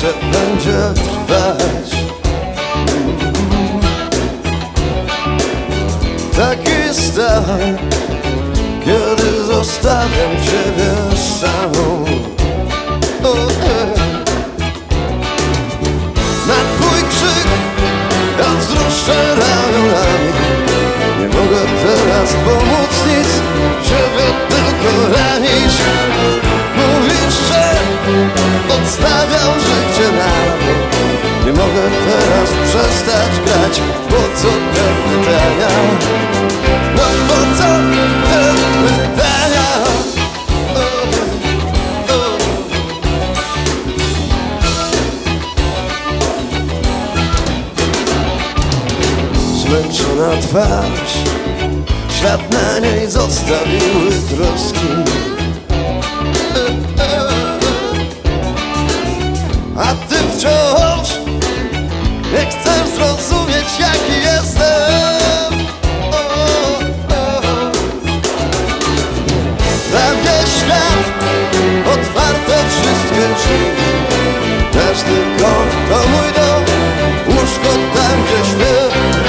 jeszcze będzie trwać. Taki stan, kiedy zostawiam ciebie samą. Na twój krzyk ja wzruszę ramionami. Nie mogę teraz pomóc nic, ciebie tylko ranić. Mówisz, że odstawiam życie na bok. Nie mogę teraz przestać grać. Po co te pytania? No po co te pytania? Zmęczona twarz, świat na niej zostawiły troski. A ty wciąż nie chcesz zrozumieć, jaki jestem. Dla mnie świat, otwarte wszystkie drzwi. Każdy kąt to mój dom, łóżko tam, gdzie śpię.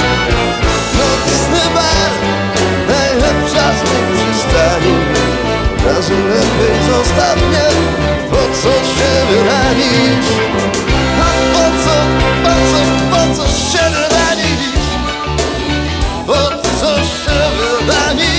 Nocny bar, najlepsza z mych przystani. Razu lepiej zostaw mnie, po co się wyranić? A po co się wyranić? Po co się wyranić?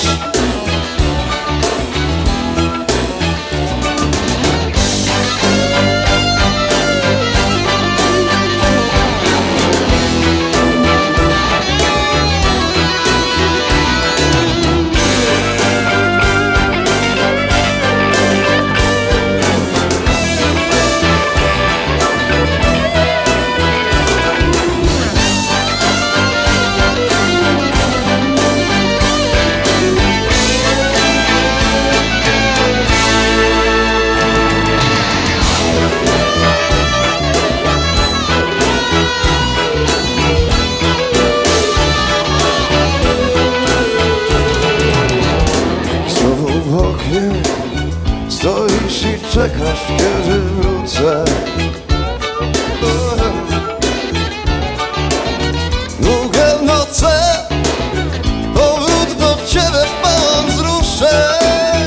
W oknie stoisz i czekasz, kiedy wrócę. Długie noce, powrót do ciebie pełen wzruszeń.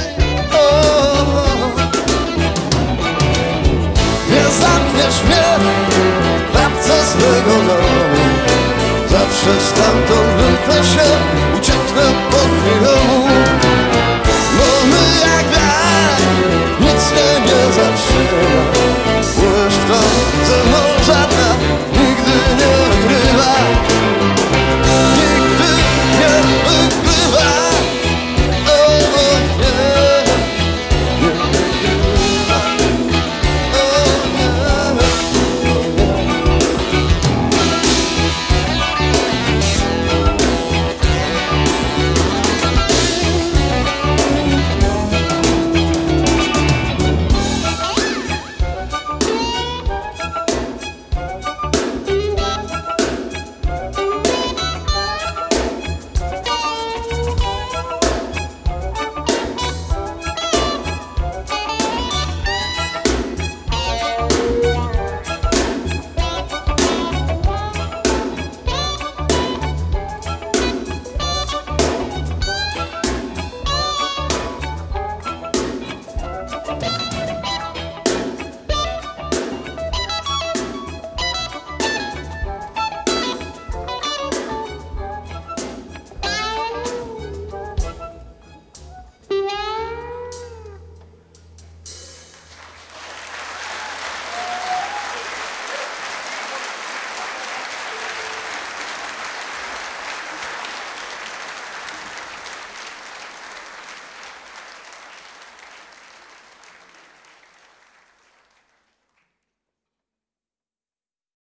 Nie zamkniesz mnie w klapce swego domu. Zawsze stamtąd wymknę się, ucieknę po chwilę. Bo my jak wiatr, nic mnie nie zatrzyma.